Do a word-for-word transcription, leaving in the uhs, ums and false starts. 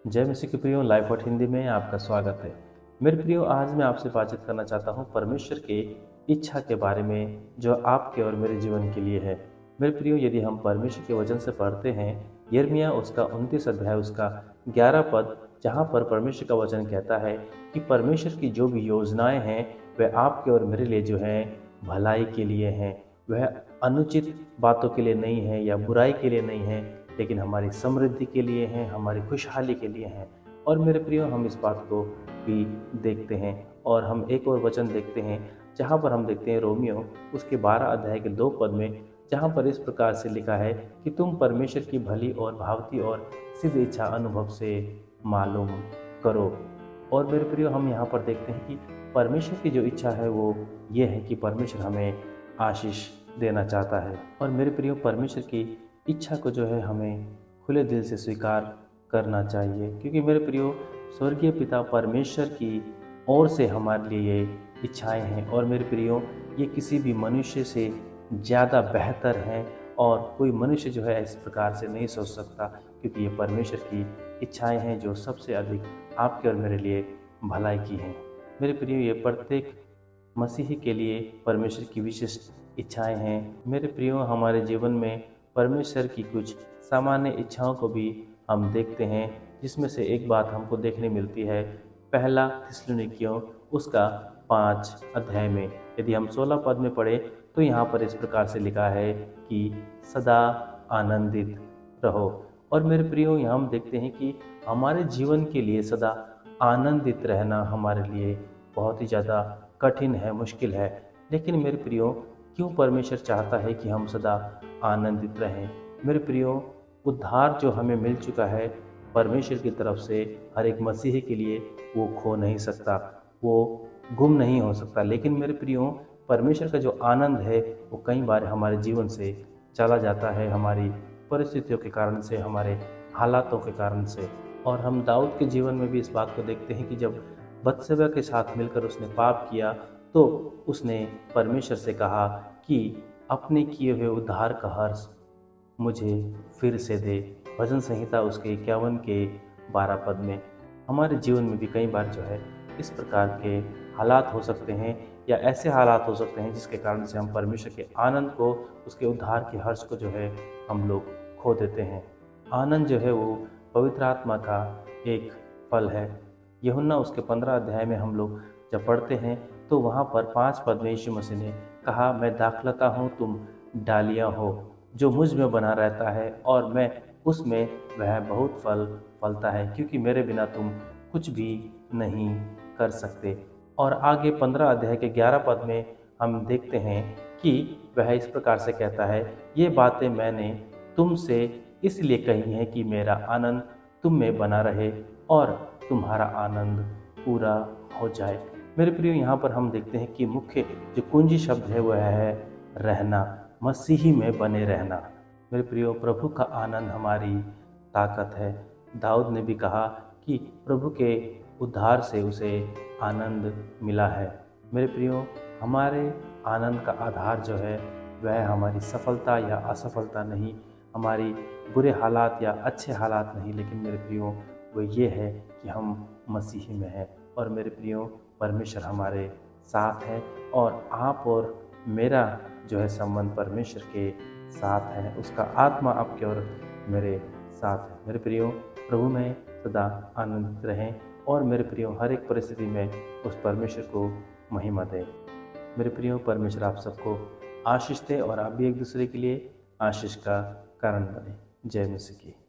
जय मसीह के प्रियो, लाइफ वर्ड हिंदी में आपका स्वागत है। मेरे प्रियो, आज मैं आपसे बातचीत करना चाहता हूँ परमेश्वर के इच्छा के बारे में जो आपके और मेरे जीवन के लिए है। मेरे प्रियो, यदि हम परमेश्वर के वचन से पढ़ते हैं यिर्मयाह उसका उनतीस अध्याय उसका ग्यारह पद, जहाँ पर परमेश्वर का वचन कहता है कि परमेश्वर की जो भी योजनाएं हैं वह आपके और मेरे लिए जो हैं भलाई के लिए हैं। वह अनुचित बातों के लिए नहीं है या बुराई के लिए नहीं है, लेकिन हमारी समृद्धि के लिए हैं, हमारी खुशहाली के लिए हैं। और मेरे प्रियो, हम इस बात को भी देखते हैं और हम एक और वचन देखते हैं जहाँ पर हम देखते हैं रोमियो उसके बारह अध्याय के दो पद में, जहाँ पर इस प्रकार से लिखा है कि तुम परमेश्वर की भली और भावती और सिद्ध इच्छा अनुभव से मालूम करो। और मेरे प्रियो, हम यहाँ पर देखते हैं कि परमेश्वर की जो इच्छा है वो ये है कि परमेश्वर हमें आशीष देना चाहता है। और मेरे प्रियो, परमेश्वर की इच्छा को जो है हमें खुले दिल से स्वीकार करना चाहिए, क्योंकि मेरे प्रियो, स्वर्गीय पिता परमेश्वर की ओर से हमारे लिए ये इच्छाएं हैं। और मेरे प्रियो, ये किसी भी मनुष्य से ज़्यादा बेहतर हैं और कोई मनुष्य जो है इस प्रकार से नहीं सोच सकता, क्योंकि ये परमेश्वर की इच्छाएं हैं जो सबसे अधिक आपके और मेरे लिए भलाई की हैं। मेरे प्रियो, ये प्रत्येक मसीही के लिए परमेश्वर की विशिष्ट इच्छाएं हैं। मेरे प्रियो, हमारे जीवन में परमेश्वर की कुछ सामान्य इच्छाओं को भी हम देखते हैं, जिसमें से एक बात हमको देखने मिलती है पहला थिस्सलुनीकियों उसका पाँच अध्याय में। यदि हम सोलह पद में पढ़े तो यहाँ पर इस प्रकार से लिखा है कि सदा आनंदित रहो। और मेरे प्रियो, यहाँ हम देखते हैं कि हमारे जीवन के लिए सदा आनंदित रहना हमारे लिए बहुत ही ज़्यादा कठिन है, मुश्किल है। लेकिन मेरे प्रियो, क्यों परमेश्वर चाहता है कि हम सदा आनंदित रहें? मेरे प्रियो, उद्धार जो हमें मिल चुका है परमेश्वर की तरफ से हर एक मसीही के लिए, वो खो नहीं सकता, वो गुम नहीं हो सकता। लेकिन मेरे प्रियो, परमेश्वर का जो आनंद है वो कई बार हमारे जीवन से चला जाता है, हमारी परिस्थितियों के कारण से, हमारे हालातों के कारण से। और हम दाऊद के जीवन में भी इस बात को देखते हैं कि जब बत्शेबा के साथ मिलकर उसने पाप किया तो उसने परमेश्वर से कहा कि अपने किए हुए उद्धार का हर्ष मुझे फिर से दे। भजन संहिता उसके इक्यावन के बारह पद में। हमारे जीवन में भी कई बार जो है इस प्रकार के हालात हो सकते हैं या ऐसे हालात हो सकते हैं जिसके कारण से हम परमेश्वर के आनंद को, उसके उद्धार के हर्ष को जो है हम लोग खो देते हैं। आनंद जो है वो पवित्र आत्मा का एक फल है। यूहन्ना उसके पंद्रह अध्याय में हम लोग जब पढ़ते हैं तो वहाँ पर पाँच पद में यीशु मसीह ने कहा, मैं दाखलता हूँ, तुम डालियाँ हो। जो मुझ में बना रहता है और मैं उसमें, वह बहुत फल फलता है, क्योंकि मेरे बिना तुम कुछ भी नहीं कर सकते। और आगे पंद्रह अध्याय के ग्यारह पद में हम देखते हैं कि वह इस प्रकार से कहता है, ये बातें मैंने तुमसे इसलिए कही हैं कि मेरा आनंद तुम में बना रहे और तुम्हारा आनंद पूरा हो जाए। मेरे प्रियो, यहाँ पर हम देखते हैं कि मुख्य जो कुंजी शब्द है वह है रहना, मसीही में बने रहना। मेरे प्रियो, प्रभु का आनंद हमारी ताकत है। दाऊद ने भी कहा कि प्रभु के उद्धार से उसे आनंद मिला है। मेरे प्रियो, हमारे आनंद का आधार जो है वह हमारी सफलता या असफलता नहीं, हमारी बुरे हालात या अच्छे हालात नहीं, लेकिन मेरे प्रियो वो ये है कि हम मसीही में हैं। और मेरे प्रियो, परमेश्वर हमारे साथ है और आप और मेरा जो है संबंध परमेश्वर के साथ है, उसका आत्मा आपके और मेरे साथ है। मेरे प्रियो, प्रभु में सदा आनंदित रहें और मेरे प्रियो हर एक परिस्थिति में उस परमेश्वर को महिमा दें। मेरे प्रियो, परमेश्वर आप सबको आशीष दे और आप भी एक दूसरे के लिए आशीष का कारण बने। जय मसीह की।